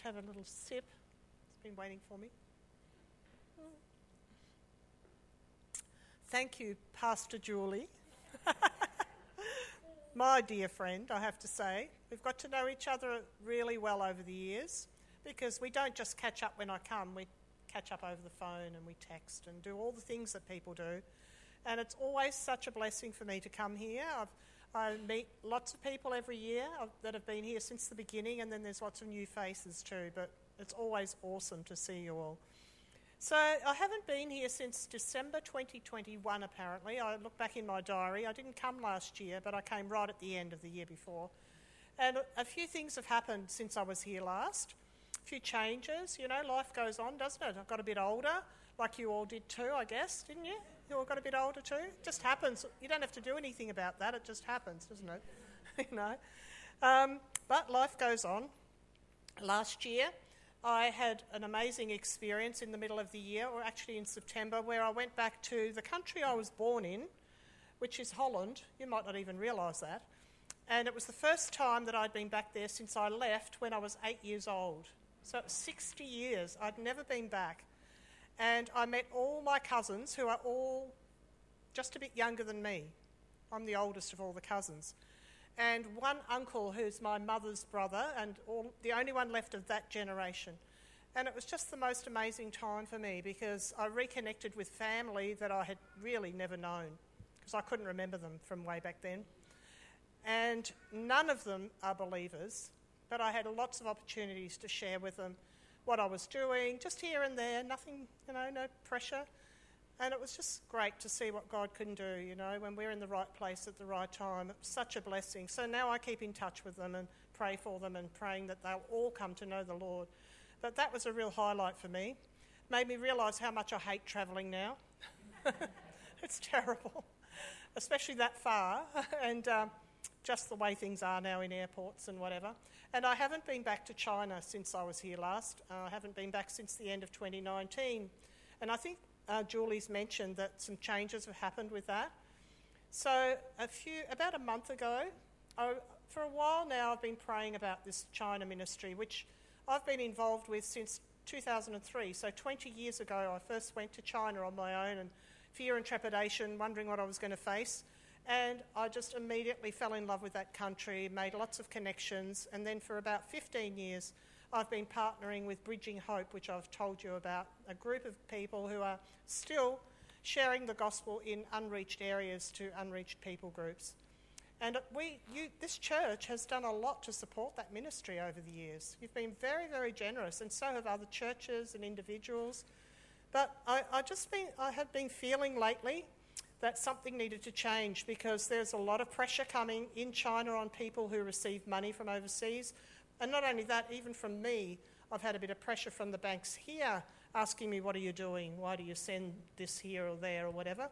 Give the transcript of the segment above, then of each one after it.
have a little sip. It's been waiting for me. Thank you, Pastor Julie. My dear friend, I have to say. We've got to know each other really well over the years because we don't just catch up when I come. We catch up over the phone and we text and do all the things that people do. And it's always such a blessing for me to come here. I meet lots of people every year that have been here since the beginning, and then there's lots of new faces too, but it's always awesome to see you all. So I haven't been here since December 2021, apparently. I look back in my diary. I didn't come last year, but I came right at the end of the year before. And a few things have happened since I was here last. A few changes. You know, life goes on, doesn't it? I've got a bit older, like you all did too, I guess, didn't you? You all got a bit older too? It just happens. You don't have to do anything about that. It just happens, doesn't it? You know. But life goes on. Last year, I had an amazing experience in the middle of the year, or actually in September, where I went back to the country I was born in, which is Holland. You might not even realise that. And it was the first time that I'd been back there since I left when I was 8 years old. So it was 60 years. I'd never been back. And I met all my cousins, who are all just a bit younger than me. I'm the oldest of all the cousins. And one uncle who's my mother's brother, and the only one left of that generation. And it was just the most amazing time for me because I reconnected with family that I had really never known because I couldn't remember them from way back then. And none of them are believers, but I had lots of opportunities to share with them what I was doing, just here and there, nothing, you know, no pressure. And it was just great to see what God can do, you know, when we're in the right place at the right time. It was such a blessing. So now I keep in touch with them and pray for them and praying that they'll all come to know the Lord. But that was a real highlight for me. Made me realise how much I hate travelling now. It's terrible, especially that far, and just the way things are now in airports and whatever. And I haven't been back to China since I was here last. I haven't been back since the end of 2019. And I think Julie's mentioned that some changes have happened with that. So about a month ago, for a while now I've been praying about this China ministry, which I've been involved with since 2003. So 20 years ago I first went to China on my own, and fear and trepidation, wondering what I was going to face. And I just immediately fell in love with that country, made lots of connections, and then for about 15 years I've been partnering with Bridging Hope, which I've told you about, a group of people who are still sharing the gospel in unreached areas to unreached people groups. And this church has done a lot to support that ministry over the years. You've been very, very generous, and so have other churches and individuals. But I have been feeling lately that something needed to change because there's a lot of pressure coming in China on people who receive money from overseas. And not only that, even from me, I've had a bit of pressure from the banks here asking me, what are you doing? Why do you send this here or there or whatever?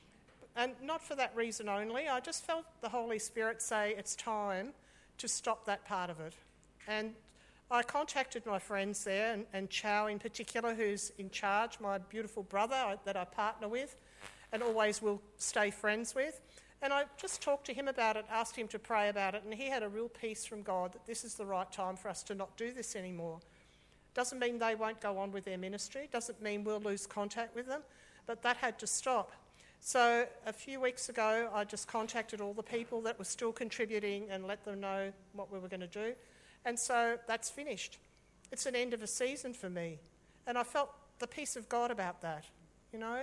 And not for that reason only. I just felt the Holy Spirit say it's time to stop that part of it. And I contacted my friends there, and Chow in particular, who's in charge, my beautiful brother that I partner with and always will stay friends with. And I just talked to him about it, asked him to pray about it, and he had a real peace from God that this is the right time for us to not do this anymore. Doesn't mean they won't go on with their ministry, doesn't mean we'll lose contact with them, but that had to stop. So a few weeks ago, I just contacted all the people that were still contributing and let them know what we were going to do. And so that's finished. It's an end of a season for me. And I felt the peace of God about that. You know,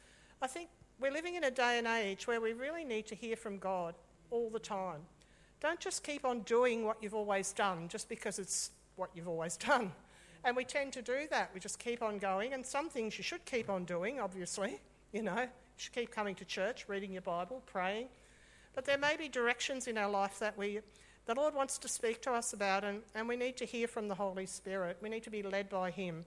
I think we're living in a day and age where we really need to hear from God all the time. Don't just keep on doing what you've always done just because it's what you've always done. And we tend to do that. We just keep on going. And some things you should keep on doing, obviously. You know, you should keep coming to church, reading your Bible, praying. But there may be directions in our life that the Lord wants to speak to us about, and we need to hear from the Holy Spirit. We need to be led by him.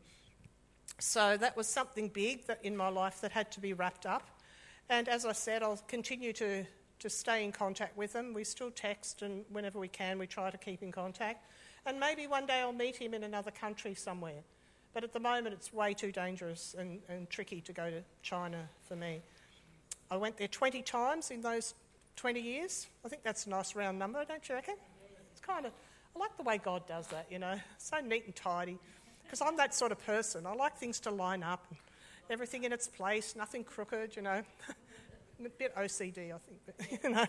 So that was something big in my life that had to be wrapped up. And as I said, I'll continue to stay in contact with them. We still text, and whenever we can, we try to keep in contact. And maybe one day I'll meet him in another country somewhere. But at the moment, it's way too dangerous and tricky to go to China for me. I went there 20 times in those 20 years. I think that's a nice round number, don't you reckon? It's kind of... I like the way God does that, so neat and tidy, because I'm that sort of person. I like things to line up and everything in its place, nothing crooked, I'm a bit OCD, I think, but,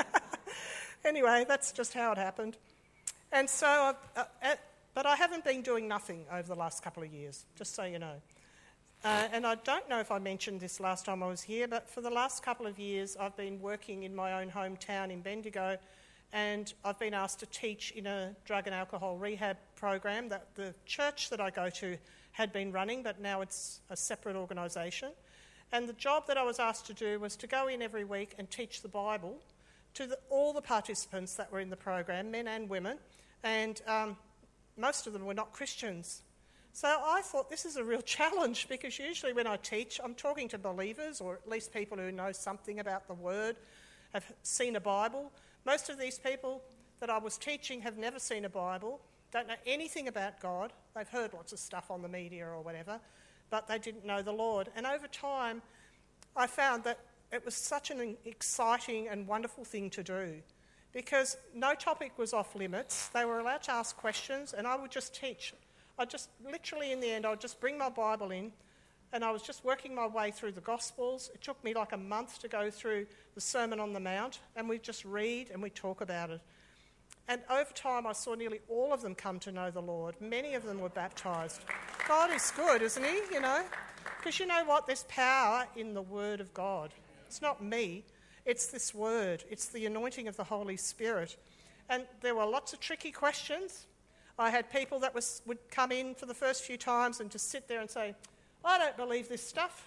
Anyway, that's just how it happened. And so, but I haven't been doing nothing over the last couple of years, just so you know. And I don't know if I mentioned this last time I was here, but for the last couple of years I've been working in my own hometown in Bendigo, and I've been asked to teach in a drug and alcohol rehab program that the church that I go to had been running, but now it's a separate organisation. And the job that I was asked to do was to go in every week and teach the Bible to all the participants that were in the program, men and women, and most of them were not Christians. So I thought this is a real challenge, because usually when I teach, I'm talking to believers, or at least people who know something about the Word, have seen a Bible. Most of these people that I was teaching have never seen a Bible, don't know anything about God. They've heard lots of stuff on the media or whatever, but they didn't know the Lord. And over time, I found that it was such an exciting and wonderful thing to do, because no topic was off limits. They were allowed to ask questions, and I would just teach. Literally in the end, I would just bring my Bible in, and I was just working my way through the Gospels. It took me like a month to go through the Sermon on the Mount, and we'd just read and we'd talk about it. And over time, I saw nearly all of them come to know the Lord. Many of them were baptised. God is good, isn't he, Because you know what? There's power in the Word of God. It's not me. It's this Word. It's the anointing of the Holy Spirit. And there were lots of tricky questions. I had people that would come in for the first few times and just sit there and say, I don't believe this stuff.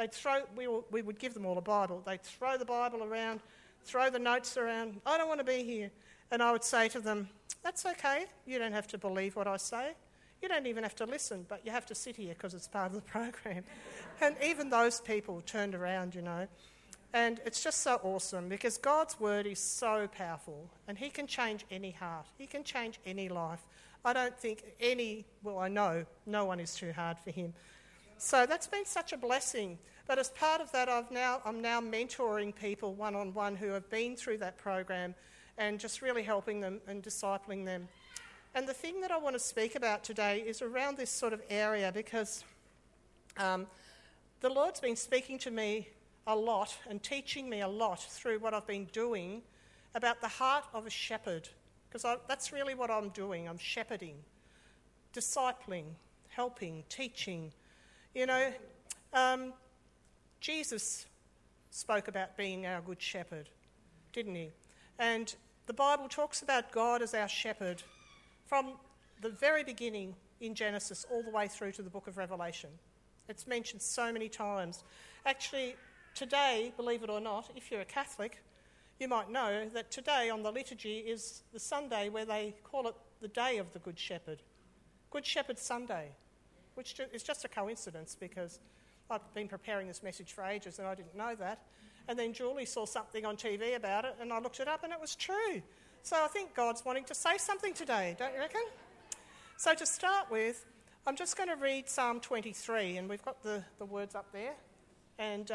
We would give them all a Bible. They'd throw the Bible around, throw the notes around. I don't want to be here. And I would say to them, that's okay. You don't have to believe what I say. You don't even have to listen, but you have to sit here because it's part of the program. And even those people turned around, And it's just so awesome, because God's word is so powerful, and he can change any heart. He can change any life. I don't think I know no one is too hard for him. So that's been such a blessing. But as part of that, I'm now mentoring people one-on-one who have been through that program, and just really helping them and discipling them. And the thing that I want to speak about today is around this sort of area, because the Lord's been speaking to me a lot and teaching me a lot through what I've been doing about the heart of a shepherd, because that's really what I'm doing. I'm shepherding, discipling, helping, teaching. Jesus spoke about being our good shepherd, didn't he? And the Bible talks about God as our shepherd from the very beginning in Genesis all the way through to the book of Revelation. It's mentioned so many times. Actually, today, believe it or not, if you're a Catholic, you might know that today on the liturgy is the Sunday where they call it the Day of the Good Shepherd. Good Shepherd Sunday, which is just a coincidence, because I've been preparing this message for ages and I didn't know that. And then Julie saw something on TV about it, and I looked it up and it was true. So I think God's wanting to say something today, don't you reckon? So to start with, I'm just going to read Psalm 23, and we've got the words up there. And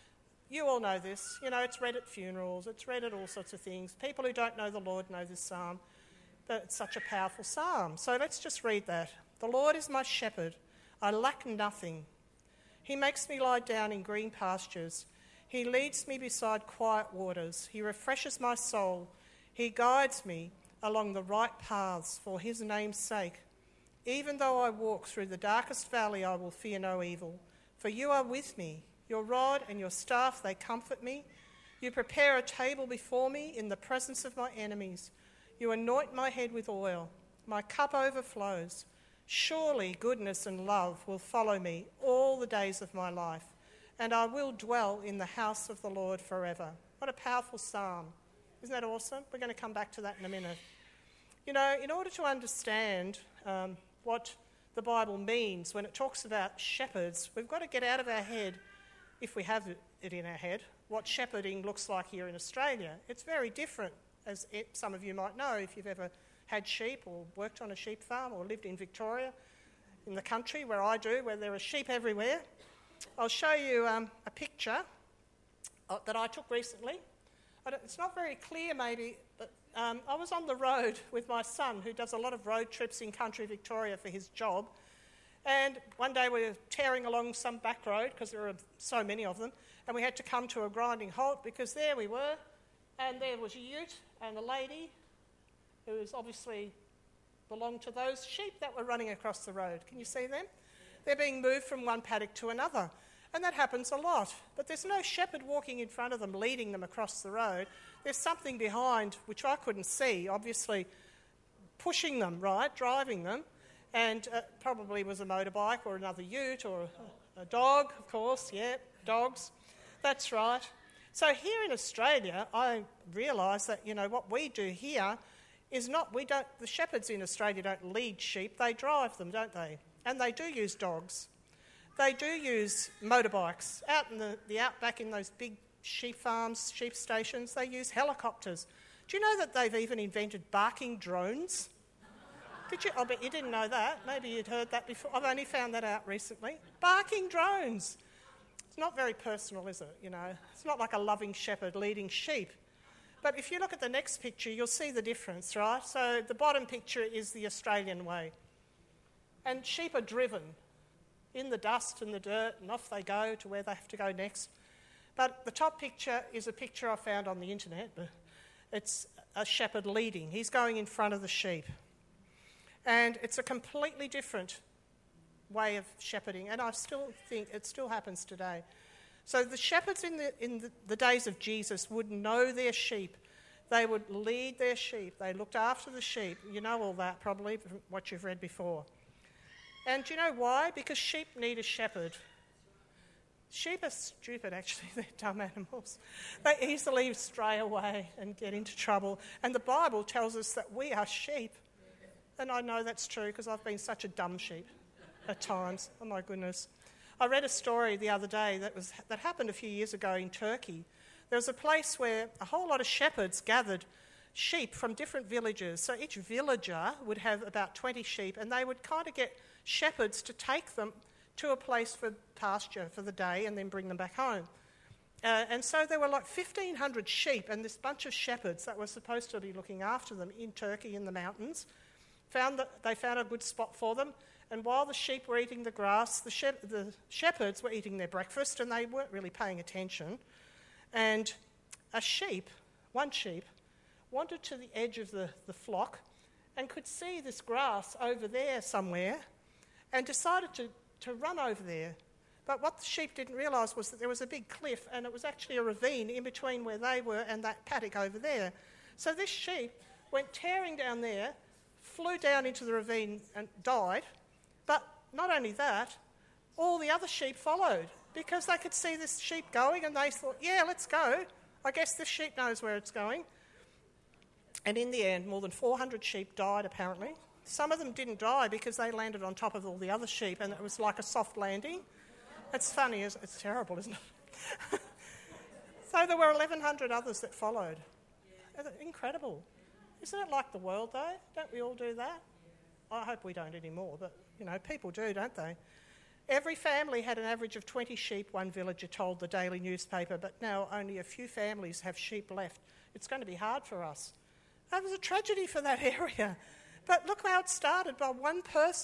you all know this. It's read at funerals, it's read at all sorts of things. People who don't know the Lord know this psalm, but it's such a powerful psalm. So let's just read that. The Lord is my shepherd, I lack nothing. He makes me lie down in green pastures. He leads me beside quiet waters. He refreshes my soul. He guides me along the right paths for his name's sake. Even though I walk through the darkest valley, I will fear no evil. For you are with me. Your rod and your staff, they comfort me. You prepare a table before me in the presence of my enemies. You anoint my head with oil. My cup overflows. Surely goodness and love will follow me all the days of my life, and I will dwell in the house of the Lord forever. What a powerful psalm. Isn't that awesome? We're going to come back to that in a minute. In order to understand what the Bible means when it talks about shepherds, we've got to get out of our head, if we have it in our head, what shepherding looks like here in Australia. It's very different, as some of you might know if you've ever had sheep or worked on a sheep farm or lived in Victoria, in the country where I do, where there are sheep everywhere. I'll show you a picture that I took recently. It's not very clear maybe, but I was on the road with my son, who does a lot of road trips in country Victoria for his job. And one day we were tearing along some back road, because there are so many of them, and we had to come to a grinding halt, because there we were, and there was a ute and a lady who was obviously belonged to those sheep that were running across the road. Can you see them? They're being moved from one paddock to another. And that happens a lot. But there's no shepherd walking in front of them, leading them across the road. There's something behind, which I couldn't see, obviously pushing them, right, driving them. And probably was a motorbike or another ute or a dog, of course, yeah, dogs. That's right. So here in Australia, I realise that, what we do here is the shepherds in Australia don't lead sheep, they drive them, don't they? And they do use dogs. They do use motorbikes. Out in the outback in those big sheep farms, sheep stations, they use helicopters. Do you know that they've even invented barking drones? Did you? I bet you didn't know that. Maybe you'd heard that before. I've only found that out recently. Barking drones. It's not very personal, is it? It's not like a loving shepherd leading sheep. But if you look at the next picture, you'll see the difference, right? So the bottom picture is the Australian way. And sheep are driven in the dust and the dirt, and off they go to where they have to go next. But the top picture is a picture I found on the internet. It's a shepherd leading. He's going in front of the sheep. And it's a completely different way of shepherding, and I still think it still happens today. So the shepherds in the days of Jesus would know their sheep. They would lead their sheep. They looked after the sheep. You know all that probably from what you've read before. And do you know why? Because sheep need a shepherd. Sheep are stupid, actually. They're dumb animals. They easily stray away and get into trouble. And the Bible tells us that we are sheep. And I know that's true because I've been such a dumb sheep at times. Oh, my goodness. I read a story the other day that happened a few years ago in Turkey. There was a place where a whole lot of shepherds gathered sheep from different villages. So each villager would have about 20 sheep, and they would kind of get shepherds to take them to a place for pasture for the day and then bring them back home. And so there were like 1,500 sheep and this bunch of shepherds that were supposed to be looking after them in Turkey in the mountains. They found a good spot for them, and while the sheep were eating the grass, the shepherds were eating their breakfast, and they weren't really paying attention. And one sheep, wandered to the edge of the flock and could see this grass over there somewhere and decided to run over there. But what the sheep didn't realise was that there was a big cliff, and it was actually a ravine in between where they were and that paddock over there. So this sheep went tearing down there, flew down into the ravine and died. But not only that, all the other sheep followed because they could see this sheep going, and they thought, yeah, let's go. I guess this sheep knows where it's going. And in the end, more than 400 sheep died, apparently. Some of them didn't die because they landed on top of all the other sheep, and it was like a soft landing. It's funny, it's terrible, isn't it? So there were 1,100 others that followed. Incredible. Isn't it like the world, though? Don't we all do that? I hope we don't anymore, but, people do, don't they? Every family had an average of 20 sheep, one villager told the daily newspaper, but now only a few families have sheep left. It's going to be hard for us. That was a tragedy for that area. But look how it started, by one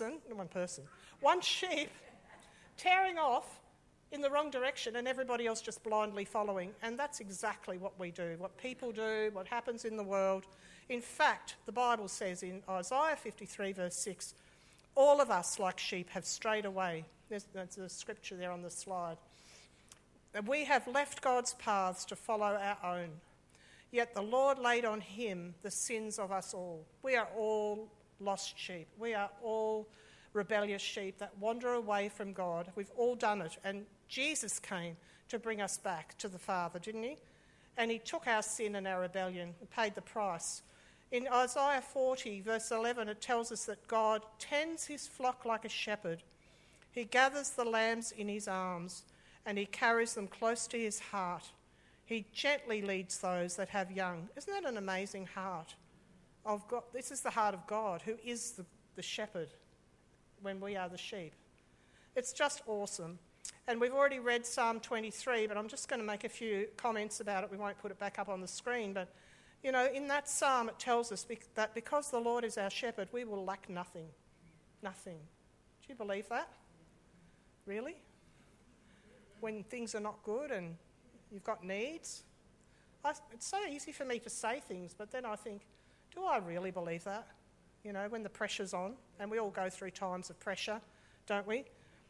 sheep tearing off in the wrong direction and everybody else just blindly following. And that's exactly what we do, what people do, what happens in the world. In fact, the Bible says in Isaiah 53 verse 6, all of us like sheep have strayed away. There's a scripture there on the slide. And we have left God's paths to follow our own. Yet the Lord laid on him the sins of us all. We are all lost sheep. We are all rebellious sheep that wander away from God. We've all done it. And Jesus came to bring us back to the Father, didn't he? And he took our sin and our rebellion and paid the price. In Isaiah 40, verse 11, it tells us that God tends his flock like a shepherd. He gathers the lambs in his arms and he carries them close to his heart. He gently leads those that have young. Isn't that an amazing heart of God? This is the heart of God, who is the shepherd when we are the sheep. It's just awesome. And we've already read Psalm 23, but I'm just going to make a few comments about it. We won't put it back up on the screen, but You know, in that psalm it tells us that because the Lord is our shepherd, we will lack nothing. Nothing. Do you believe that? Really? When things are not good and you've got needs? It's so easy for me to say things, but then I think, do I really believe that? You know, when the pressure's on, and we all go through times of pressure, don't we?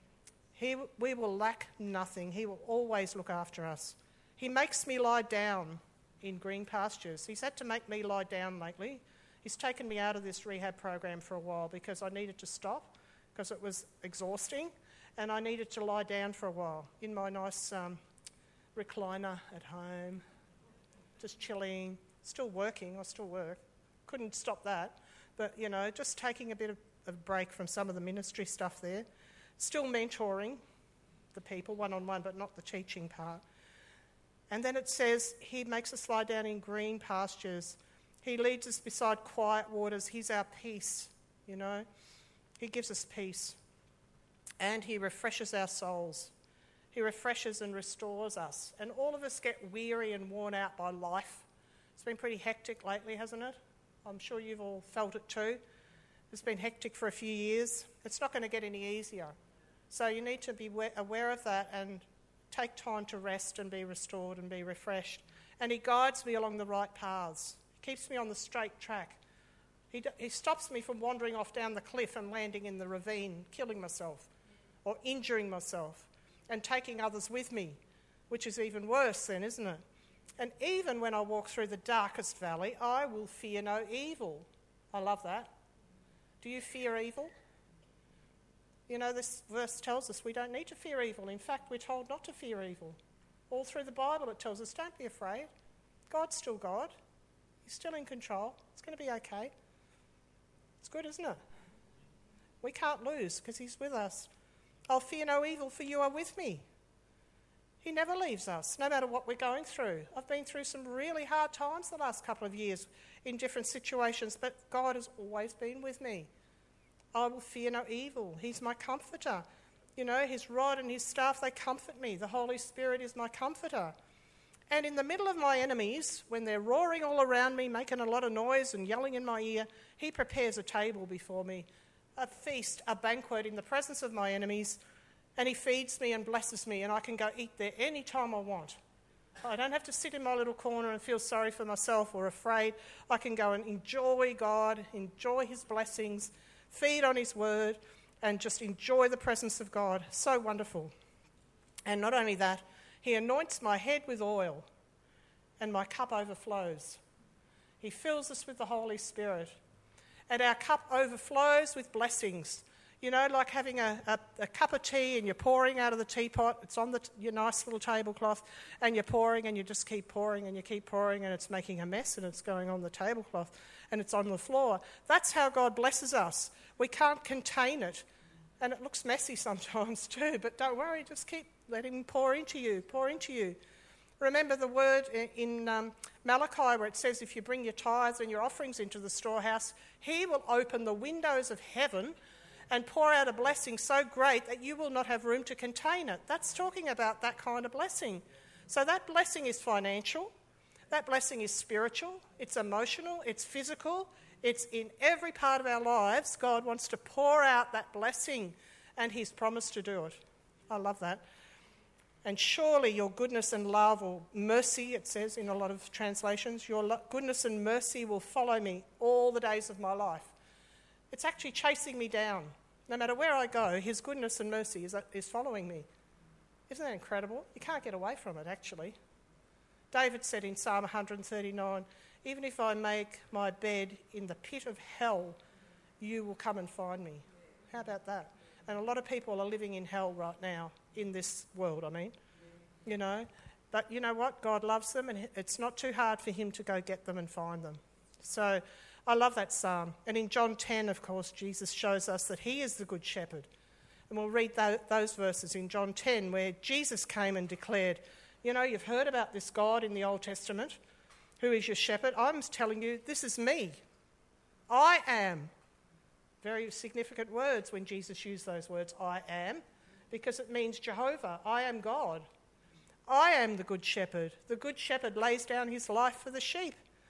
We will lack nothing. He will always look after us. He makes me lie down in green pastures. He's had to make me lie down lately. He's taken me out of this rehab program for a while because I needed to stop because it was exhausting, and I needed to lie down for a while in my nice recliner at home, just chilling, still working. I still work. Couldn't stop that. But, you know, just taking a bit of a break from some of the ministry stuff there. Still mentoring the people one-on-one, but not the teaching part. And then it says, he makes us lie down in green pastures. He leads us beside quiet waters. He's our peace, you know. He gives us peace. And he refreshes our souls. He refreshes and restores us. And all of us get weary and worn out by life. It's been pretty hectic lately, hasn't it? I'm sure you've all felt it too. It's been hectic for a few years. It's not going to get any easier. So you need to be aware of that and take time to rest and be restored and be refreshed. And he guides me along the right paths. He keeps me on the straight track. He stops me from wandering off down the cliff and landing in the ravine, killing myself or injuring myself and taking others with me, which is even worse then, isn't it? And even when I walk through the darkest valley, I will fear no evil. I love that. Do you fear evil? You know, this verse tells us we don't need to fear evil. In fact, we're told not to fear evil. All through the Bible it tells us, don't be afraid. God's still God. He's still in control. It's going to be okay. It's good, isn't it? We can't lose because he's with us. I'll fear no evil, for you are with me. He never leaves us, no matter what we're going through. I've been through some really hard times the last couple of years in different situations, but God has always been with me. I will fear no evil. He's my comforter. You know, his rod and his staff, they comfort me. The Holy Spirit is my comforter. And in the middle of my enemies, when they're roaring all around me, making a lot of noise and yelling in my ear, he prepares a table before me, a feast, a banquet in the presence of my enemies, and he feeds me and blesses me, and I can go eat there any time I want. I don't have to sit in my little corner and feel sorry for myself or afraid. I can go and enjoy God, enjoy his blessings, feed on his word, and just enjoy the presence of God. So wonderful. And not only that, he anoints my head with oil, and my cup overflows. He fills us with the Holy Spirit, and our cup overflows with blessings. You know, like having a cup of tea and you're pouring out of the teapot. It's on your nice little tablecloth, and you're pouring and you just keep pouring and you keep pouring, and it's making a mess and it's going on the tablecloth and it's on the floor. That's how God blesses us. We can't contain it, and it looks messy sometimes too, but don't worry, just keep letting him pour into you, pour into you. Remember the word in Malachi where it says if you bring your tithes and your offerings into the storehouse, he will open the windows of heaven and pour out a blessing so great that you will not have room to contain it. That's talking about that kind of blessing. So that blessing is financial, that blessing is spiritual, it's emotional, it's physical, it's in every part of our lives. God wants to pour out that blessing, and he's promised to do it. I love that. And surely your goodness and love, or mercy, it says in a lot of translations, your goodness and mercy will follow me all the days of my life. It's actually chasing me down. No matter where I go, his goodness and mercy is following me. Isn't that incredible? You can't get away from it, actually. David said in Psalm 139, even if I make my bed in the pit of hell, you will come and find me. How about that? And a lot of people are living in hell right now, in this world, I mean. You know, but you know what? God loves them, and it's not too hard for him to go get them and find them. So I love that psalm. And in John 10, of course, Jesus shows us that he is the good shepherd. And we'll read those verses in John 10 where Jesus came and declared, you know, you've heard about this God in the Old Testament who is your shepherd. I'm telling you, this is me. I am. Very significant words when Jesus used those words, I am, because it means Jehovah. I am God. I am the good shepherd. The good shepherd lays down his life for the sheep.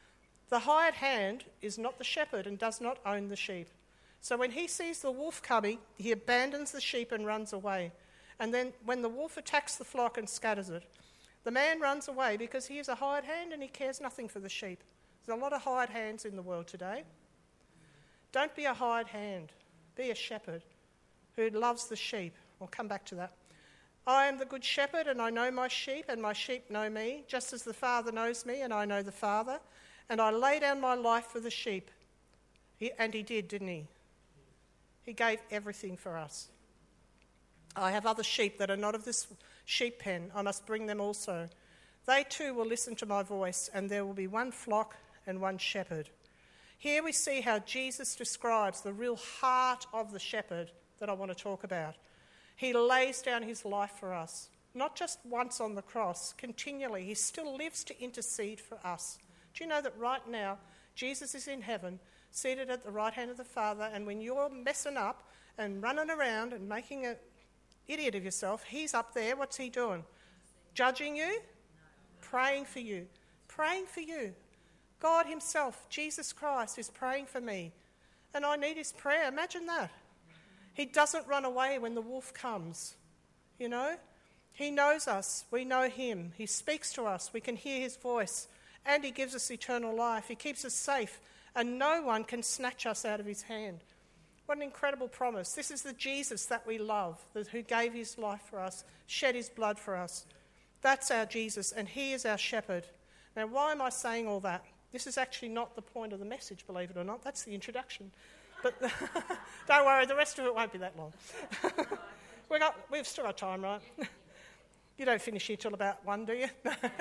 The hired hand is not the shepherd and does not own the sheep. So when he sees the wolf coming, he abandons the sheep and runs away. And then when the wolf attacks the flock and scatters it, the man runs away because he is a hired hand and he cares nothing for the sheep. There's a lot of hired hands in the world today. Don't be a hired hand. Be a shepherd who loves the sheep. I'll come back to that. I am the good shepherd, and I know my sheep, and my sheep know me, just as the Father knows me, and I know the Father. And I lay down my life for the sheep. And he did, didn't he? He gave everything for us. I have other sheep that are not of this sheep pen. I must bring them also. They too will listen to my voice, and there will be one flock and one shepherd. Here we see how Jesus describes the real heart of the shepherd that I want to talk about. He lays down his life for us, not just once on the cross, continually. He still lives to intercede for us. Do you know that right now, Jesus is in heaven, seated at the right hand of the Father, and when you're messing up and running around and making an idiot of yourself, he's up there. What's he doing? Judging you? Praying for you. Praying for you. God himself, Jesus Christ, is praying for me. And I need his prayer. Imagine that. He doesn't run away when the wolf comes, you know. He knows us. We know him. He speaks to us. We can hear his voice. And he gives us eternal life. He keeps us safe. And no one can snatch us out of his hand. What an incredible promise. This is the Jesus that we love, who gave his life for us, shed his blood for us. That's our Jesus, and he is our shepherd. Now, why am I saying all that? This is actually not the point of the message, believe it or not. That's the introduction. But don't worry, the rest of it won't be that long. We've still got time, right? You don't finish here till about 1, do you?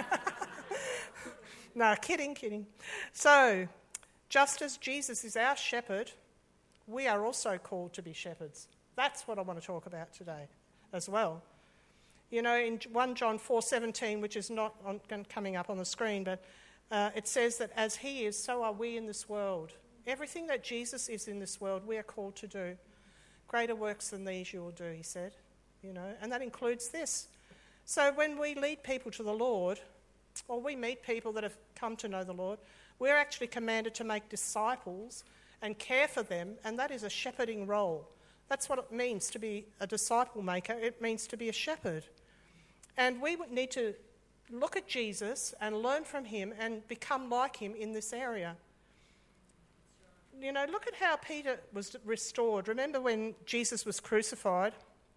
No, kidding. So, just as Jesus is our shepherd, we are also called to be shepherds. That's what I want to talk about today as well. You know, in 1 John 4:17, which is not coming up on the screen, but it says that as he is, so are we in this world. Everything that Jesus is in this world, we are called to do. Greater works than these you will do, he said. You know, and that includes this. So when we lead people to the Lord, or we meet people that have come to know the Lord, we're actually commanded to make disciples and care for them, and that is a shepherding role. That's what it means to be a disciple maker. It means to be a shepherd. And we need to look at Jesus and learn from him and become like him in this area. You know, look at how Peter was restored. Remember when Jesus was crucified?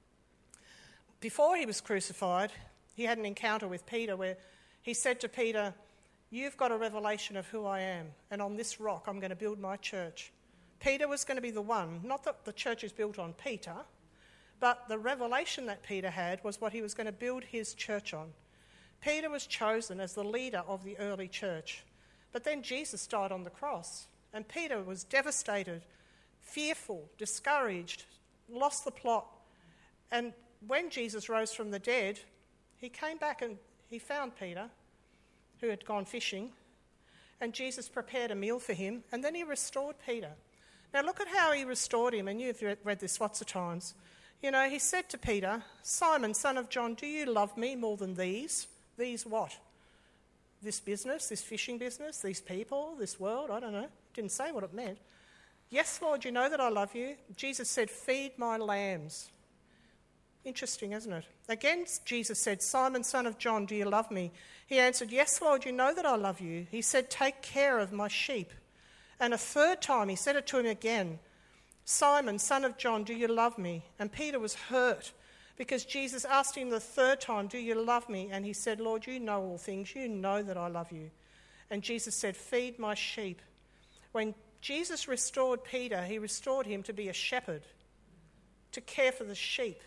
Before he was crucified, he had an encounter with Peter where he said to Peter, "You've got a revelation of who I am, and on this rock I'm going to build my church." Peter was going to be the one, not that the church is built on Peter, but the revelation that Peter had was what he was going to build his church on. Peter was chosen as the leader of the early church, but then Jesus died on the cross. And Peter was devastated, fearful, discouraged, lost the plot. And when Jesus rose from the dead, he came back and he found Peter, who had gone fishing, and Jesus prepared a meal for him, and then he restored Peter. Now look at how he restored him, and you've read this lots of times. You know, he said to Peter, "Simon, son of John, do you love me more than these?" These what? This business, this fishing business, these people, this world, I don't know. Didn't say what it meant. "Yes, Lord, you know that I love you." Jesus said, "Feed my lambs." Interesting, isn't it? Again, Jesus said, "Simon, son of John, do you love me?" He answered, "Yes, Lord, you know that I love you." He said, "Take care of my sheep." And a third time he said it to him again, "Simon, son of John, do you love me?" And Peter was hurt because Jesus asked him the third time, "Do you love me?" And he said, "Lord, you know all things. You know that I love you." And Jesus said, "Feed my sheep." When Jesus restored Peter, he restored him to be a shepherd, to care for the sheep,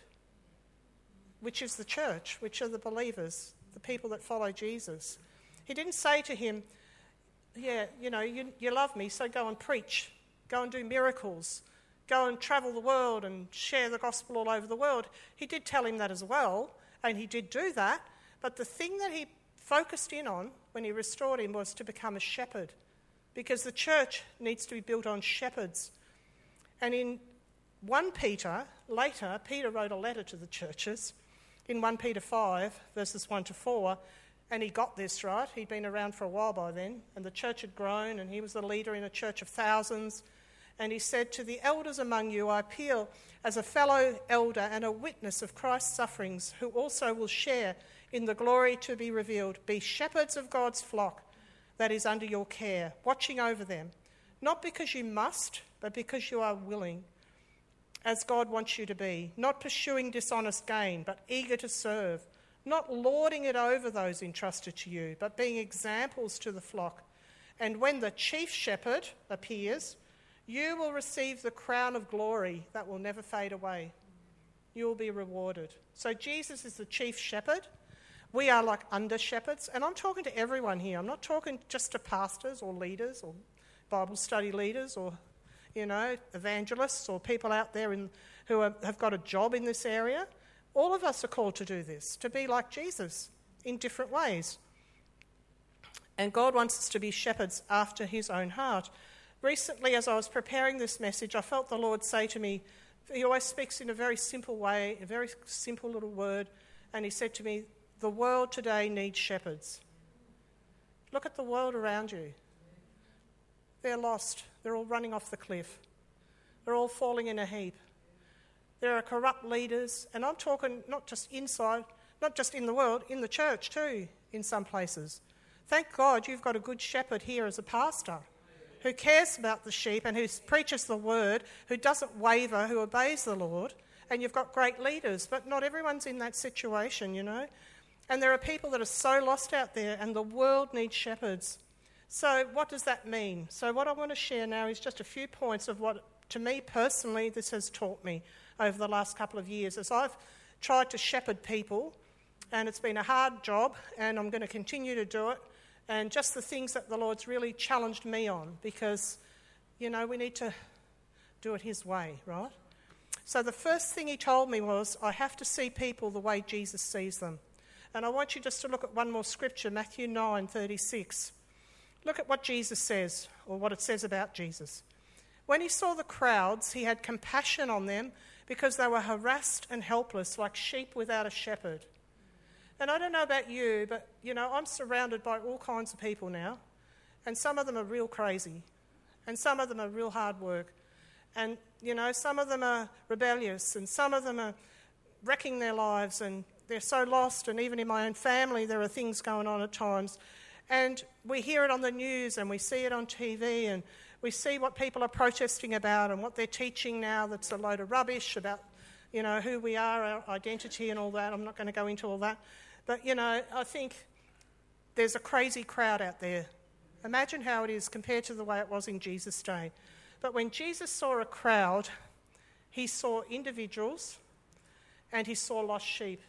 which is the church, which are the believers, the people that follow Jesus. He didn't say to him, "Yeah, you know, you love me, so go and preach, go and do miracles, go and travel the world and share the gospel all over the world." He did tell him that as well, and he did do that, but the thing that he focused in on when he restored him was to become a shepherd, because the church needs to be built on shepherds. And in 1 Peter, later, Peter wrote a letter to the churches. In 1 Peter 5, verses 1 to 4, And he got this, right? He'd been around for a while by then, and the church had grown, and he was the leader in a church of thousands. And he said, "To the elders among you, I appeal as a fellow elder and a witness of Christ's sufferings, who also will share in the glory to be revealed. Be shepherds of God's flock that is under your care, watching over them, not because you must, but because you are willing, as God wants you to be, not pursuing dishonest gain, but eager to serve, not lording it over those entrusted to you, but being examples to the flock. And when the chief shepherd appears, you will receive the crown of glory that will never fade away. You will be rewarded." So Jesus is the chief shepherd. We are like under shepherds. And I'm talking to everyone here. I'm not talking just to pastors or leaders or Bible study leaders or, evangelists or people out there who have got a job in this area. All of us are called to do this, to be like Jesus in different ways. And God wants us to be shepherds after his own heart. Recently, as I was preparing this message, I felt the Lord say to me, he always speaks in a very simple way, a very simple little word, and he said to me, "The world today needs shepherds." Look at the world around you. They're lost. They're all running off the cliff. They're all falling in a heap. There are corrupt leaders, and I'm talking not just inside, not just in the world, in the church too, in some places. Thank God you've got a good shepherd here as a pastor who cares about the sheep and who preaches the word, who doesn't waver, who obeys the Lord, and you've got great leaders, but not everyone's in that situation, And there are people that are so lost out there, and the world needs shepherds. So what does that mean? So what I want to share now is just a few points of what, to me personally, this has taught me over the last couple of years as I've tried to shepherd people, and it's been a hard job, and I'm going to continue to do it, and just the things that the Lord's really challenged me on, because, we need to do it his way, right? So the first thing he told me was, I have to see people the way Jesus sees them. And I want you just to look at one more scripture, Matthew 9:36. Look at what Jesus says, or what it says about Jesus. When he saw the crowds, he had compassion on them because they were harassed and helpless like sheep without a shepherd. And I don't know about you, but, I'm surrounded by all kinds of people now. And some of them are real crazy. And some of them are real hard work. And, some of them are rebellious. And some of them are wrecking their lives. And they're so lost. And even in my own family, there are things going on at times. And we hear it on the news and we see it on TV and we see what people are protesting about and what they're teaching now that's a load of rubbish about, who we are, our identity and all that. I'm not going to go into all that. But, I think there's a crazy crowd out there. Imagine how it is compared to the way it was in Jesus' day. But when Jesus saw a crowd, he saw individuals and he saw lost sheep.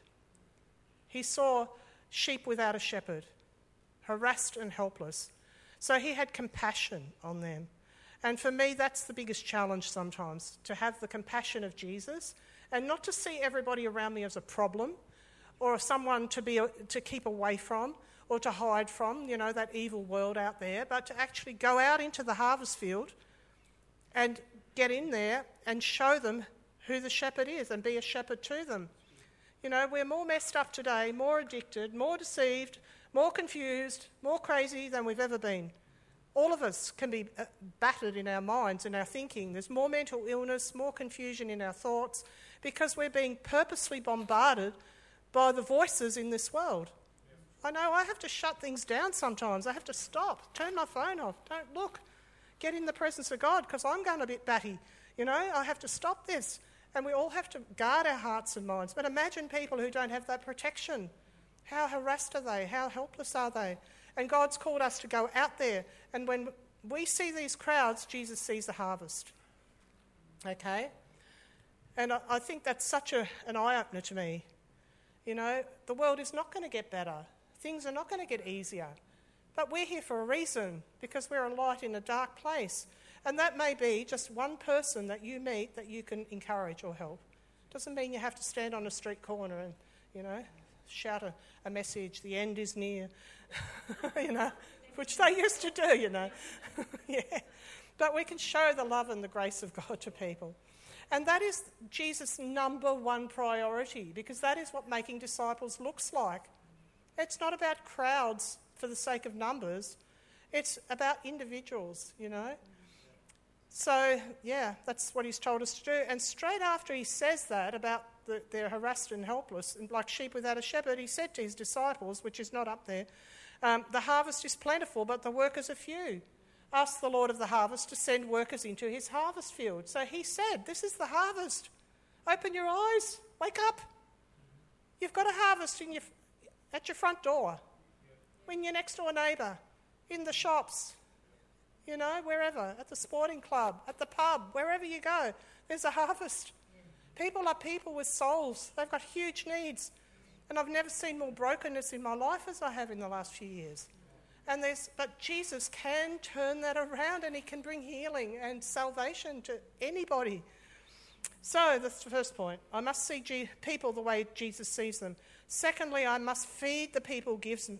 He saw sheep without a shepherd, harassed and helpless. So he had compassion on them. And for me, that's the biggest challenge sometimes, to have the compassion of Jesus and not to see everybody around me as a problem or someone to keep away from or to hide from, that evil world out there, but to actually go out into the harvest field and get in there and show them who the shepherd is and be a shepherd to them. We're more messed up today, more addicted, more deceived, more confused, more crazy than we've ever been. All of us can be battered in our minds and our thinking. There's more mental illness, more confusion in our thoughts, because we're being purposely bombarded by the voices in this world. I know I have to shut things down sometimes. I have to stop, turn my phone off, don't look, get in the presence of God, because I'm going a bit batty. I have to stop this. And we all have to guard our hearts and minds. But imagine people who don't have that protection. How harassed are they? How helpless are they? And God's called us to go out there. And when we see these crowds, Jesus sees the harvest. Okay? And I think that's such an eye-opener to me. The world is not going to get better. Things are not going to get easier. But we're here for a reason, because we're a light in a dark place. And that may be just one person that you meet that you can encourage or help. Doesn't mean you have to stand on a street corner and, shout a message, the end is near, which they used to do, yeah. But we can show the love and the grace of God to people. And that is Jesus' number one priority, because that is what making disciples looks like. It's not about crowds for the sake of numbers. It's about individuals, you know. So, yeah, that's what he's told us to do. And straight after he says that about they're harassed and helpless, and like sheep without a shepherd, he said to his disciples, which is not up there, the harvest is plentiful, but the workers are few. Ask the Lord of the harvest to send workers into his harvest field. So he said, this is the harvest. Open your eyes. Wake up. You've got a harvest at your front door, in your next door neighbour, in the shops, you know, wherever, at the sporting club, at the pub, wherever you go, there's a harvest. People are people with souls. They've got huge needs. And I've never seen more brokenness in my life as I have in the last few years. But Jesus can turn that around, and he can bring healing and salvation to anybody. So that's the first point. I must see people the way Jesus sees them. Secondly, I must feed the people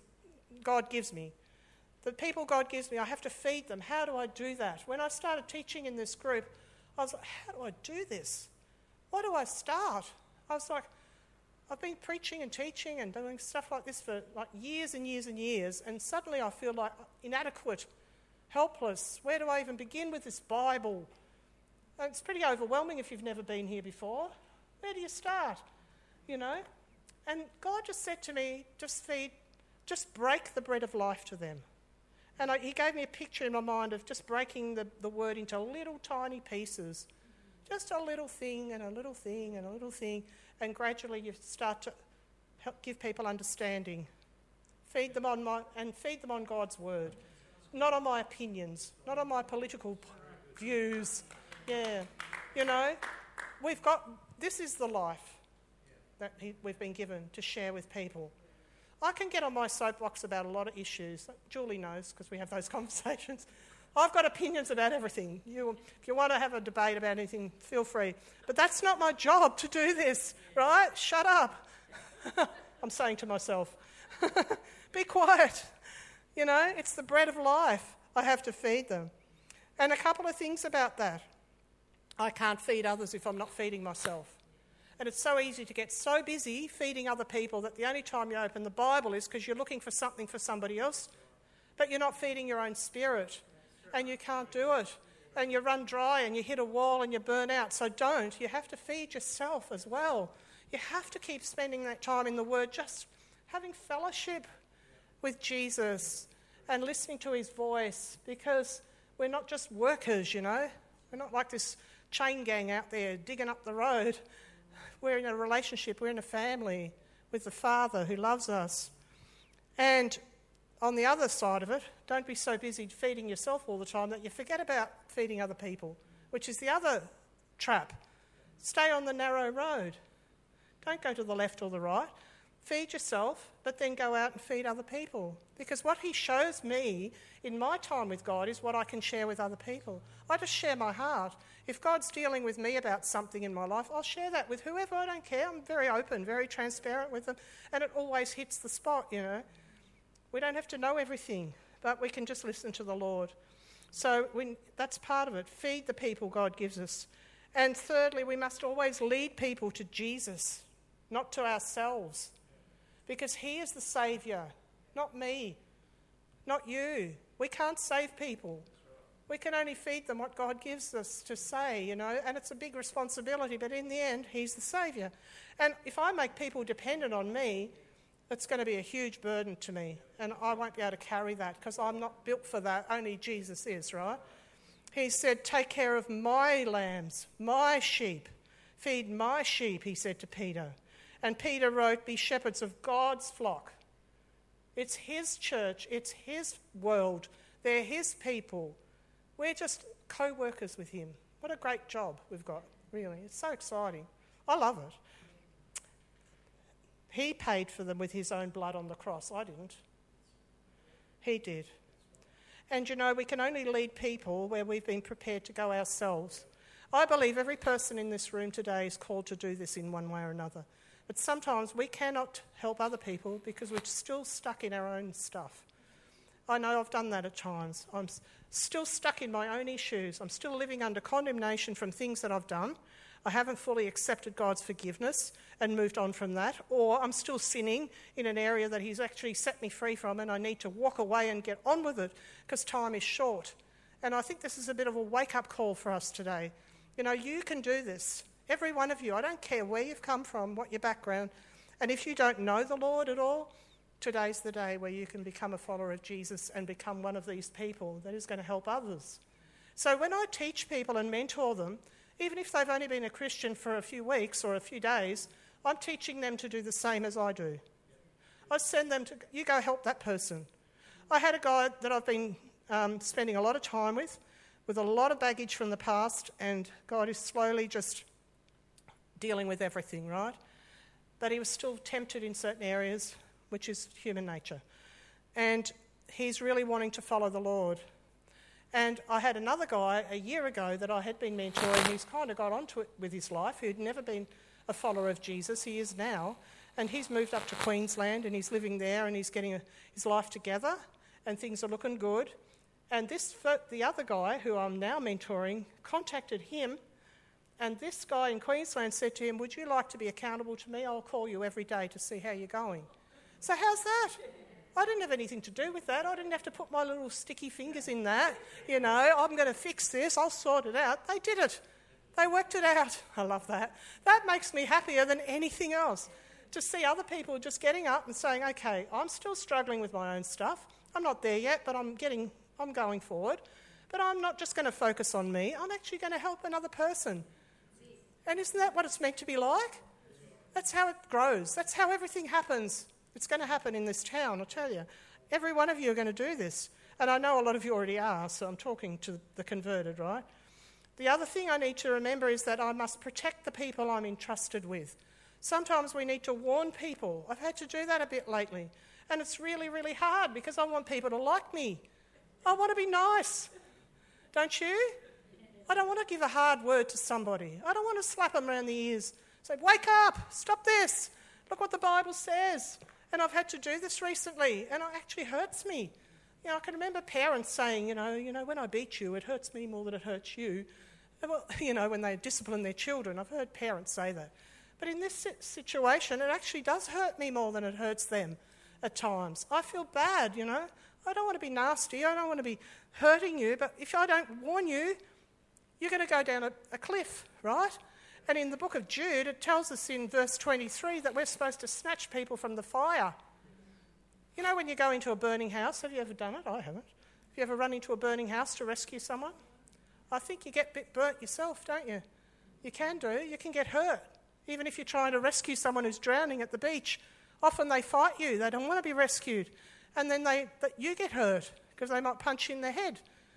God gives me. The people God gives me, I have to feed them. How do I do that? When I started teaching in this group, I was like, how do I do this? Where do I start? I was like, I've been preaching and teaching and doing stuff like this for like years and years and years, and suddenly I feel like inadequate, helpless. Where do I even begin with this Bible? And it's pretty overwhelming if you've never been here before. Where do you start? You know? And God just said to me, just break the bread of life to them. And he gave me a picture in my mind of just breaking the word into little tiny pieces. Just a little thing and a little thing and a little thing. And gradually you start to help give people understanding. Feed them on God's word. Not on my opinions, not on my political views. Yeah. You know, this is the life that we've been given to share with people. I can get on my soapbox about a lot of issues. Julie knows because we have those conversations. I've got opinions about everything. If you want to have a debate about anything, feel free. But that's not my job to do this, right? Shut up. I'm saying to myself, be quiet. You know, it's the bread of life. I have to feed them. And a couple of things about that. I can't feed others if I'm not feeding myself. And it's so easy to get so busy feeding other people that the only time you open the Bible is because you're looking for something for somebody else, but you're not feeding your own spirit. And you can't do it. And you run dry and you hit a wall and you burn out. So don't. You have to feed yourself as well. You have to keep spending that time in the Word, just having fellowship with Jesus and listening to his voice, because we're not just workers, you know. We're not like this chain gang out there digging up the road. We're in a relationship, we're in a family with the Father who loves us. And on the other side of it, don't be so busy feeding yourself all the time that you forget about feeding other people, which is the other trap. Stay on the narrow road. Don't go to the left or the right. Feed yourself, but then go out and feed other people. Because what he shows me in my time with God is what I can share with other people. I just share my heart. If God's dealing with me about something in my life, I'll share that with whoever. I don't care. I'm very open, very transparent with them. And it always hits the spot, you know. We don't have to know everything, but we can just listen to the Lord. So that's part of it. Feed the people God gives us. And thirdly, we must always lead people to Jesus, not to ourselves. Because he is the Saviour, not me, not you. We can't save people. We can only feed them what God gives us to say, you know, and it's a big responsibility, but in the end, he's the Saviour. And if I make people dependent on me, it's going to be a huge burden to me, and I won't be able to carry that because I'm not built for that. Only Jesus is, right? He said, take care of my lambs, my sheep. Feed my sheep, he said to Peter. And Peter wrote, be shepherds of God's flock. It's his church, it's his world, they're his people. We're just co-workers with him. What a great job we've got, really. It's so exciting. I love it. He paid for them with his own blood on the cross. I didn't. He did. And you know, we can only lead people where we've been prepared to go ourselves. I believe every person in this room today is called to do this in one way or another. But sometimes we cannot help other people because we're still stuck in our own stuff. I know I've done that at times. I'm still stuck in my own issues. I'm still living under condemnation from things that I've done. I haven't fully accepted God's forgiveness and moved on from that, or I'm still sinning in an area that he's actually set me free from and I need to walk away and get on with it because time is short. And I think this is a bit of a wake-up call for us today. You know, you can do this. Every one of you. I don't care where you've come from, what your background. And if you don't know the Lord at all, today's the day where you can become a follower of Jesus and become one of these people that is going to help others. So when I teach people and mentor them, even if they've only been a Christian for a few weeks or a few days, I'm teaching them to do the same as I do. I send them to, you go help that person. I had a guy that I've been spending a lot of time with a lot of baggage from the past, and God is slowly just dealing with everything, right? But he was still tempted in certain areas, which is human nature. And he's really wanting to follow the Lord. And I had another guy a year ago that I had been mentoring who's kind of got onto it with his life, who'd never been a follower of Jesus. He is now. And he's moved up to Queensland and he's living there and he's getting his life together and things are looking good. And the other guy who I'm now mentoring contacted him, and this guy in Queensland said to him, "Would you like to be accountable to me? I'll call you every day to see how you're going." So how's that? I didn't have anything to do with that. I didn't have to put my little sticky fingers in that. You know, I'm going to fix this. I'll sort it out. They did it. They worked it out. I love that. That makes me happier than anything else, to see other people just getting up and saying, okay, I'm still struggling with my own stuff. I'm not there yet, but I'm going forward. But I'm not just going to focus on me. I'm actually going to help another person. And isn't that what it's meant to be like? That's how it grows. That's how everything happens. It's going to happen in this town, I'll tell you. Every one of you are going to do this. And I know a lot of you already are, so I'm talking to the converted, right? The other thing I need to remember is that I must protect the people I'm entrusted with. Sometimes we need to warn people. I've had to do that a bit lately. And it's really, really hard because I want people to like me. I want to be nice. Don't you? I don't want to give a hard word to somebody. I don't want to slap them around the ears. Say, wake up, stop this. Look what the Bible says. And I've had to do this recently, and it actually hurts me. You know, I can remember parents saying, you know, when I beat you, it hurts me more than it hurts you. Well, you know, when they discipline their children, I've heard parents say that. But in this situation, it actually does hurt me more than it hurts them at times. I feel bad, you know. I don't want to be nasty. I don't want to be hurting you. But if I don't warn you, you're going to go down a cliff, right? And in the book of Jude, it tells us in verse 23 that we're supposed to snatch people from the fire. You know when you go into a burning house, have you ever done it? I haven't. Have you ever run into a burning house to rescue someone? I think you get a bit burnt yourself, don't you? You can do. You can get hurt. Even if you're trying to rescue someone who's drowning at the beach, often they fight you. They don't want to be rescued. And then you get hurt because they might punch you in the head.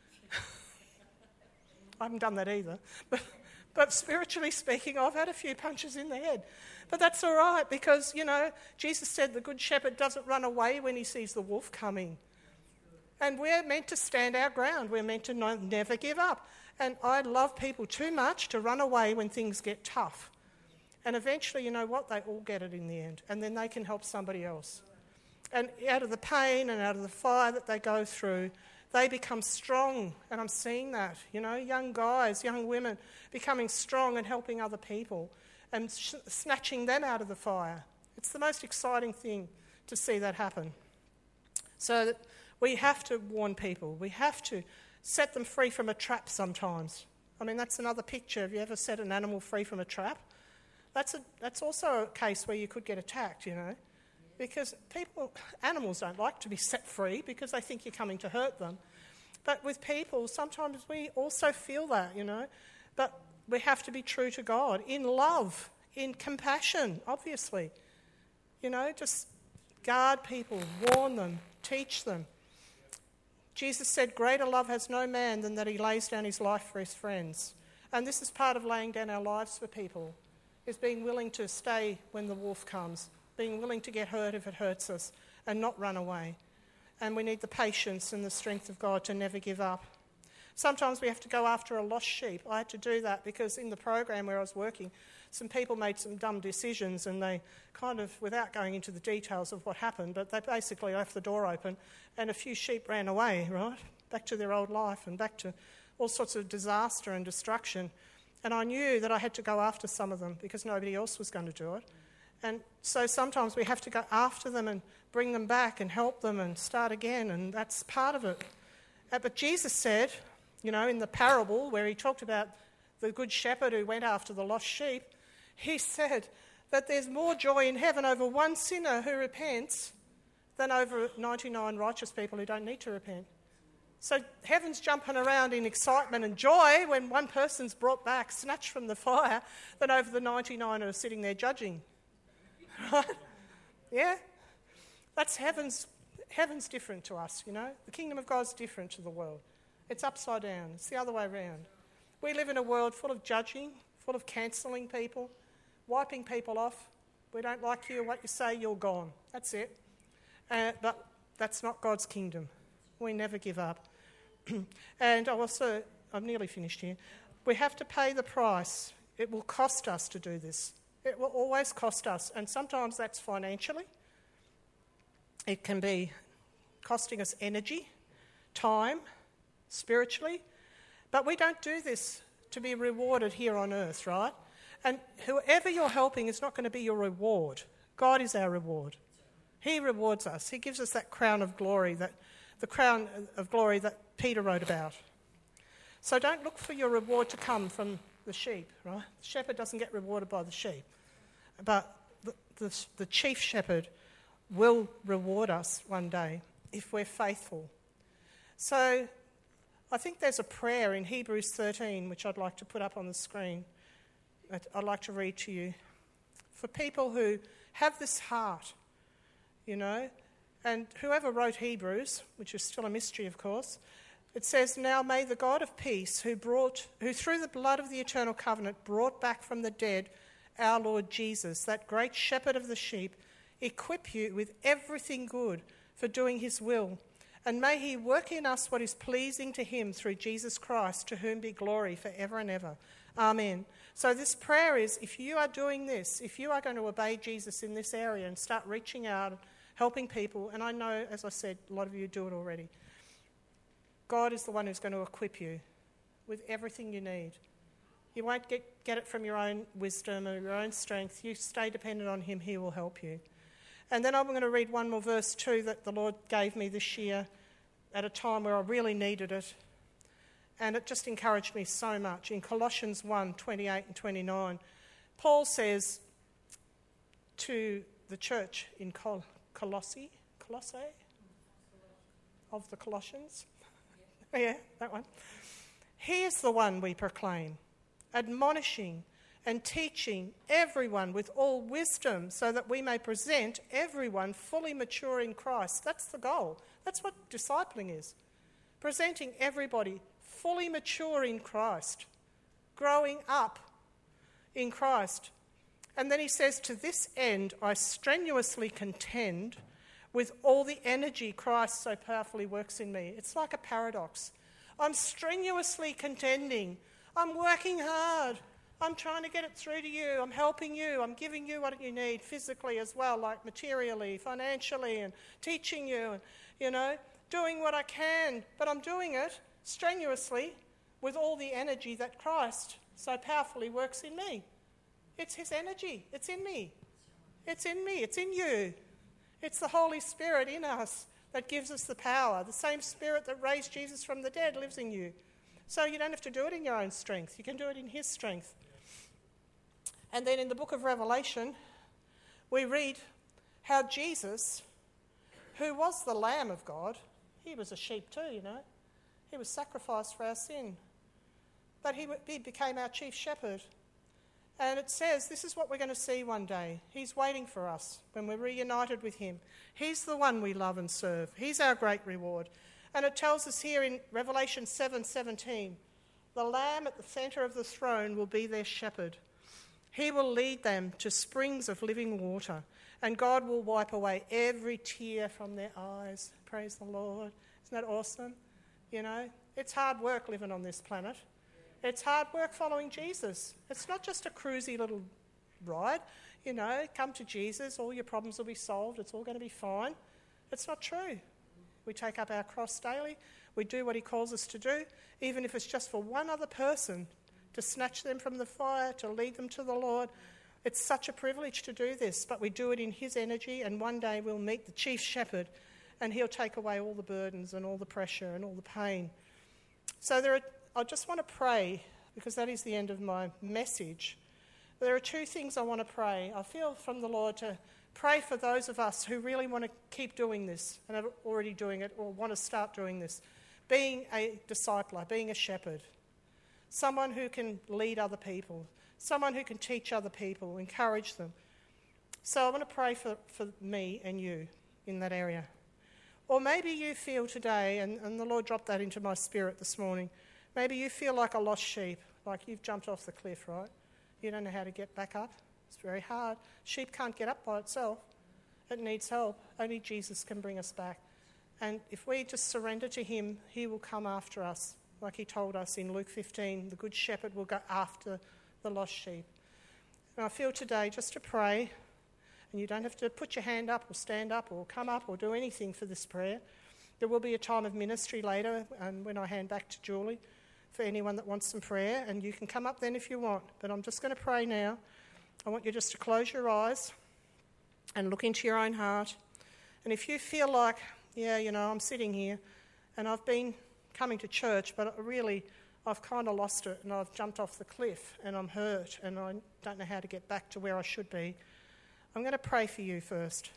I haven't done that either. But spiritually speaking, I've had a few punches in the head. But that's all right because, you know, Jesus said the good shepherd doesn't run away when he sees the wolf coming. And we're meant to stand our ground. We're meant to never give up. And I love people too much to run away when things get tough. And eventually, you know what? They all get it in the end. And then they can help somebody else. And out of the pain and out of the fire that they go through, they become strong. And I'm seeing that, you know, young guys, young women becoming strong and helping other people and snatching them out of the fire. It's the most exciting thing to see that happen. So we have to warn people. We have to set them free from a trap sometimes. I mean, that's another picture. Have you ever set an animal free from a trap? That's also a case where you could get attacked, you know, because animals don't like to be set free because they think you're coming to hurt them. But with people, sometimes we also feel that, you know, but we have to be true to God in love, in compassion, obviously. You know, just guard people, warn them, teach them. Jesus said, greater love has no man than that he lays down his life for his friends. And this is part of laying down our lives for people, is being willing to stay when the wolf comes, being willing to get hurt if it hurts us and not run away. And we need the patience and the strength of God to never give up. Sometimes we have to go after a lost sheep. I had to do that because in the program where I was working, some people made some dumb decisions and they kind of, without going into the details of what happened, but they basically left the door open and a few sheep ran away, right? Back to their old life and back to all sorts of disaster and destruction. And I knew that I had to go after some of them because nobody else was going to do it. And so sometimes we have to go after them and bring them back and help them and start again, and that's part of it. But Jesus said, in the parable where he talked about the good shepherd who went after the lost sheep, he said that there's more joy in heaven over one sinner who repents than over 99 righteous people who don't need to repent. So heaven's jumping around in excitement and joy when one person's brought back, snatched from the fire, than over the 99 who are sitting there judging. Right? Yeah? That's heaven's different to us, The kingdom of God's different to the world. It's upside down. It's the other way around. We live in a world full of judging, full of cancelling people, wiping people off. We don't like you, what you say, you're gone. That's it. But that's not God's kingdom. We never give up. And I'm nearly finished here. We have to pay the price. It will cost us to do this. It will always cost us. And sometimes that's financially. It can be costing us energy, time, spiritually. But we don't do this to be rewarded here on earth, right? And whoever you're helping is not going to be your reward. God is our reward. He rewards us. He gives us that crown of glory, that Peter wrote about. So don't look for your reward to come from the sheep, right? The shepherd doesn't get rewarded by the sheep. But the chief shepherd will reward us one day if we're faithful. So I think there's a prayer in Hebrews 13, which I'd like to put up on the screen. I'd like to read to you. For people who have this heart, and whoever wrote Hebrews, which is still a mystery, of course, it says, "Now may the God of peace, who through the blood of the eternal covenant brought back from the dead our Lord Jesus, that great shepherd of the sheep, equip you with everything good for doing his will. And may he work in us what is pleasing to him through Jesus Christ, to whom be glory forever and ever. Amen." So this prayer is, if you are doing this, if you are going to obey Jesus in this area and start reaching out, helping people, and I know, as I said, a lot of you do it already, God is the one who's going to equip you with everything you need. You won't get it from your own wisdom or your own strength. You stay dependent on him, he will help you. And then I'm going to read one more verse too that the Lord gave me this year at a time where I really needed it. And it just encouraged me so much. In Colossians 1:28 and 29, Paul says to the church in Colossae of the Colossians. Yeah, that one. "He is the one we proclaim, admonishing and teaching everyone with all wisdom, so that we may present everyone fully mature in Christ." That's the goal. That's what discipling is. Presenting everybody fully mature in Christ, growing up in Christ. And then he says, "To this end I strenuously contend with all the energy Christ so powerfully works in me." It's like a paradox. I'm strenuously contending. I'm working hard. I'm trying to get it through to you. I'm helping you. I'm giving you what you need physically as well, like materially, financially, and teaching you, and, doing what I can. But I'm doing it strenuously with all the energy that Christ so powerfully works in me. It's his energy. It's in me. It's in me. It's in you. It's the Holy Spirit in us that gives us the power. The same Spirit that raised Jesus from the dead lives in you. So you don't have to do it in your own strength. You can do it in his strength. And then in the book of Revelation, we read how Jesus, who was the Lamb of God, he was a sheep too, He was sacrificed for our sin. But he became our chief shepherd. And it says this is what we're going to see one day. He's waiting for us when we're reunited with him. He's the one we love and serve. He's our great reward. And it tells us here in Revelation 7:17, the Lamb at the centre of the throne will be their shepherd. He will lead them to springs of living water, and God will wipe away every tear from their eyes. Praise the Lord. Isn't that awesome? It's hard work living on this planet. It's hard work following Jesus. It's not just a cruisy little ride. Come to Jesus, all your problems will be solved, it's all going to be fine. It's not true. We take up our cross daily. We do what he calls us to do, even if it's just for one other person to snatch them from the fire, to lead them to the Lord. It's such a privilege to do this, but we do it in his energy, and one day we'll meet the chief shepherd and he'll take away all the burdens and all the pressure and all the pain. So I just want to pray, because that is the end of my message. There are two things I want to pray. I feel from the Lord to pray for those of us who really want to keep doing this and are already doing it or want to start doing this. Being a discipler, being a shepherd, someone who can lead other people, someone who can teach other people, encourage them. So I want to pray for me and you in that area. Or maybe you feel today, and the Lord dropped that into my spirit this morning, maybe you feel like a lost sheep, like you've jumped off the cliff, right? You don't know how to get back up. It's very hard. Sheep can't get up by itself. It needs help. Only Jesus can bring us back. And if we just surrender to him, he will come after us. Like he told us in Luke 15, the good shepherd will go after the lost sheep. And I feel today just to pray, and you don't have to put your hand up or stand up or come up or do anything for this prayer. There will be a time of ministry later, and when I hand back to Julie, for anyone that wants some prayer, and you can come up then if you want. But I'm just going to pray now. I want you just to close your eyes and look into your own heart. And if you feel like, yeah, I'm sitting here and I've been coming to church, but really I've kind of lost it and I've jumped off the cliff and I'm hurt and I don't know how to get back to where I should be, I'm going to pray for you first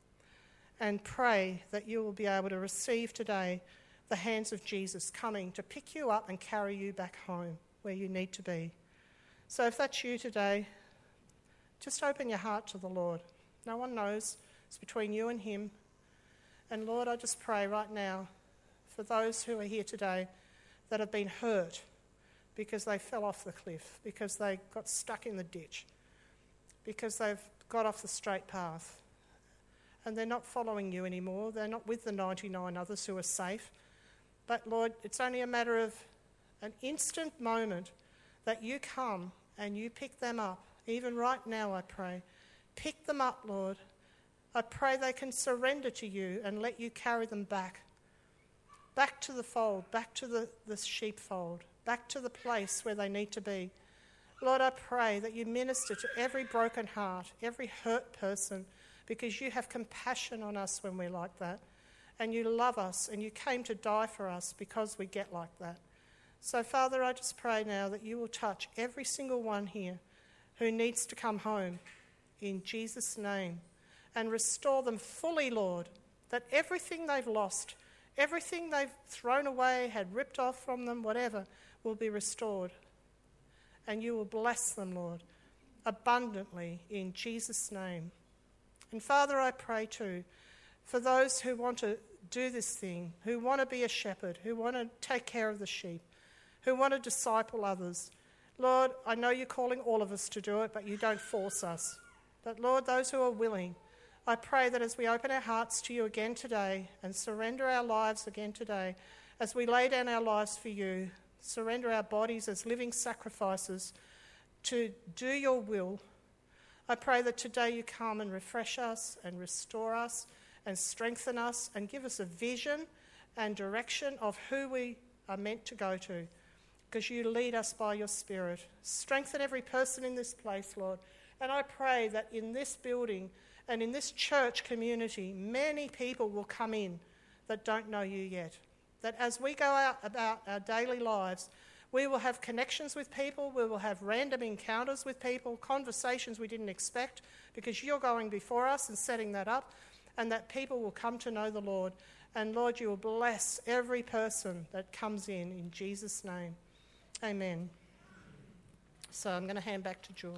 and pray that you will be able to receive today the hands of Jesus coming to pick you up and carry you back home where you need to be. So if that's you today, just open your heart to the Lord. No one knows. It's between you and him. And Lord, I just pray right now for those who are here today that have been hurt because they fell off the cliff, because they got stuck in the ditch, because they've got off the straight path and they're not following you anymore. They're not with the 99 others who are safe. But Lord, it's only a matter of an instant moment that you come and you pick them up. Even right now, I pray. Pick them up, Lord. I pray they can surrender to you and let you carry them back to the fold, back to the sheepfold, back to the place where they need to be. Lord, I pray that you minister to every broken heart, every hurt person, because you have compassion on us when we're like that. And you love us, and you came to die for us because we get like that. So, Father, I just pray now that you will touch every single one here who needs to come home in Jesus' name and restore them fully, Lord, that everything they've lost, everything they've thrown away, had ripped off from them, whatever, will be restored. And you will bless them, Lord, abundantly in Jesus' name. And Father, I pray too for those who want to do this thing, who want to be a shepherd, who want to take care of the sheep, who want to disciple others. Lord, I know you're calling all of us to do it, but you don't force us. But Lord, those who are willing, I pray that as we open our hearts to you again today and surrender our lives again today, as we lay down our lives for you, surrender our bodies as living sacrifices to do your will, I pray that today you come and refresh us and restore us and strengthen us and give us a vision and direction of who we are meant to go to, because you lead us by your Spirit. Strengthen every person in this place, Lord. And I pray that in this building and in this church community, many people will come in that don't know you yet. That as we go out about our daily lives, we will have connections with people, we will have random encounters with people, conversations we didn't expect, because you're going before us and setting that up, and that people will come to know the Lord. And Lord, you will bless every person that comes in Jesus' name. Amen. So I'm going to hand back to Julie.